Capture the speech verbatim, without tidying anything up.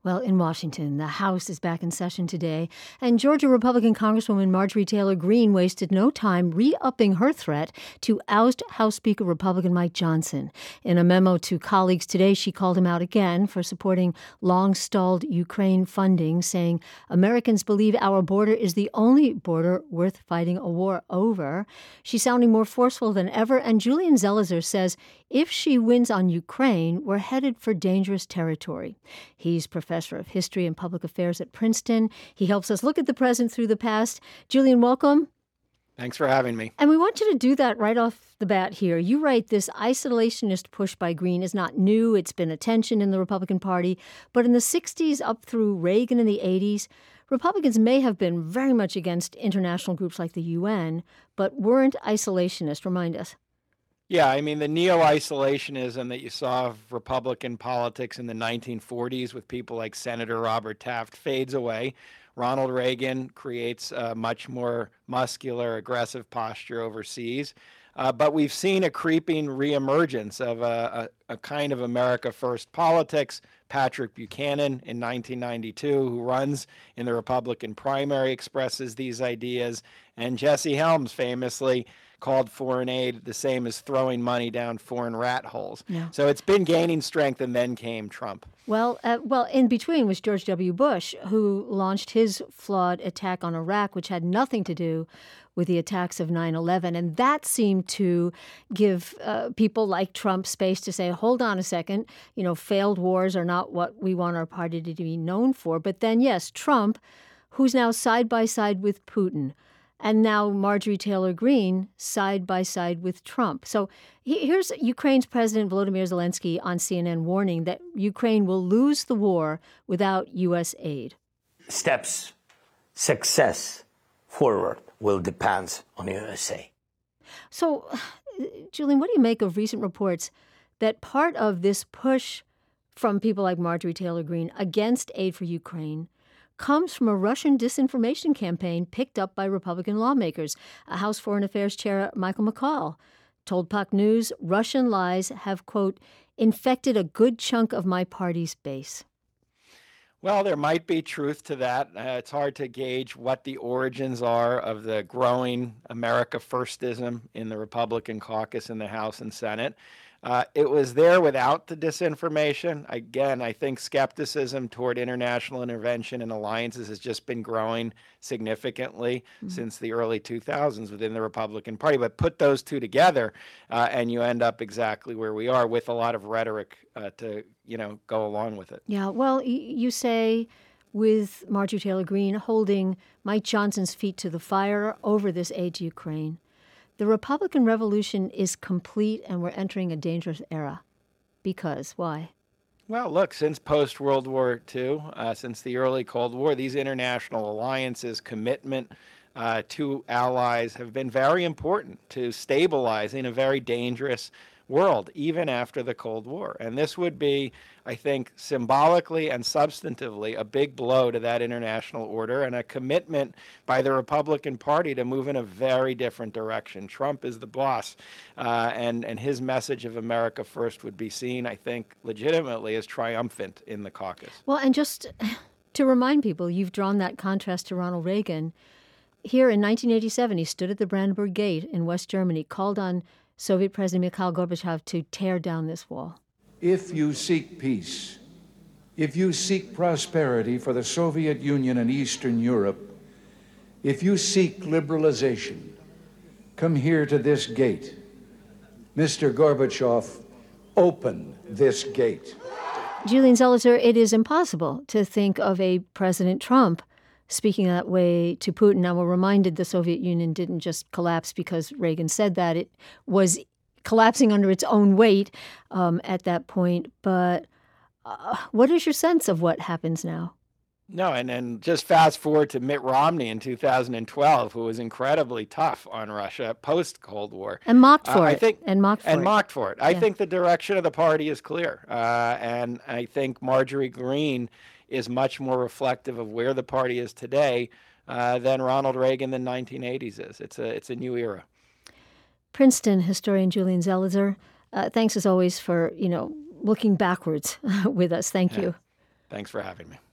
Well, in Washington, the House is back in session today, and Georgia Republican Congresswoman Marjorie Taylor Greene wasted no time re-upping her threat to oust House Speaker Republican Mike Johnson. In a memo to colleagues today, she called him out again for supporting long-stalled Ukraine funding, saying Americans believe our border is the only border worth fighting a war over. She's sounding more forceful than ever, and Julian Zelizer says if she wins on Ukraine, we're headed for dangerous territory. He's professor of history and public affairs at Princeton. He helps us look at the present through the past. Julian, welcome. Thanks for having me. And we want you to do that right off the bat here. You write this isolationist push by Greene is not new. It's been a tension in the Republican Party. But in the sixties up through Reagan in the eighties, Republicans may have been very much against international groups like the U N, but weren't isolationist. Remind us. Yeah, I mean, the neo-isolationism that you saw of Republican politics in the nineteen forties with people like Senator Robert Taft fades away. Ronald Reagan creates a much more muscular, aggressive posture overseas. Uh, but we've seen a creeping reemergence of a, a, a kind of America First politics. Patrick Buchanan in nineteen ninety-two, who runs in the Republican primary, expresses these ideas. And Jesse Helms famously called foreign aid the same as throwing money down foreign rat holes. Yeah. So it's been gaining strength, and then came Trump. Well, uh, well, in between was George W. Bush, who launched his flawed attack on Iraq, which had nothing to do with the attacks of nine eleven. And that seemed to give uh, people like Trump space to say, hold on a second, you know, failed wars are not what we want our party to be known for. But then, yes, Trump, who's now side by side with Putin, and now Marjorie Taylor Greene side by side with Trump. So here's Ukraine's President Volodymyr Zelensky on C N N warning that Ukraine will lose the war without U S aid. Steps, success forward will depend on U S A. So, Julian, what do you make of recent reports that part of this push from people like Marjorie Taylor Greene against aid for Ukraine comes from a Russian disinformation campaign picked up by Republican lawmakers? A House Foreign Affairs Chair Michael McCaul told Puck News Russian lies have, quote, infected a good chunk of my party's base. Well, there might be truth to that. Uh, it's hard to gauge what the origins are of the growing America Firstism in the Republican caucus in the House and Senate. Uh, it was there without the disinformation. Again, I think skepticism toward international intervention and alliances has just been growing significantly mm-hmm. since the early two thousands within the Republican Party. But put those two together, uh, and you end up exactly where we are, with a lot of rhetoric uh, to, you know, go along with it. Yeah, well, y- you say with Marjorie Taylor Greene holding Mike Johnson's feet to the fire over this aid to Ukraine, the Republican revolution is complete and we're entering a dangerous era. Because, why? Well, look, since post-World War Two, uh, since the early Cold War, these international alliances, commitment uh, to allies have been very important to stabilizing a very dangerous world, even after the Cold War. And this would be, I think, symbolically and substantively a big blow to that international order and a commitment by the Republican Party to move in a very different direction. Trump is the boss, uh, and, and his message of America First would be seen, I think, legitimately as triumphant in the caucus. Well, and just to remind people, you've drawn that contrast to Ronald Reagan. Here in nineteen eighty-seven, he stood at the Brandenburg Gate in West Germany, called on Soviet President Mikhail Gorbachev to tear down this wall. If you seek peace, if you seek prosperity for the Soviet Union and Eastern Europe, if you seek liberalization, come here to this gate. Mister Gorbachev, open this gate. Julian Zelizer, it is impossible to think of a President Trump speaking that way to Putin. Now, we're reminded the Soviet Union didn't just collapse because Reagan said that. It was collapsing under its own weight um, at that point. But uh, what is your sense of what happens now? No, and, and just fast forward to Mitt Romney in two thousand twelve, who was incredibly tough on Russia post-Cold War. And mocked for uh, it. I think, and mocked for and it. mocked for it. I yeah. think the direction of the party is clear. Uh, and I think Marjorie Greene is much more reflective of where the party is today uh, than Ronald Reagan in the nineteen eighties is. It's a, it's a new era. Princeton historian Julian Zelizer, uh, thanks as always for, you know, looking backwards with us. Thank yeah. you. Thanks for having me.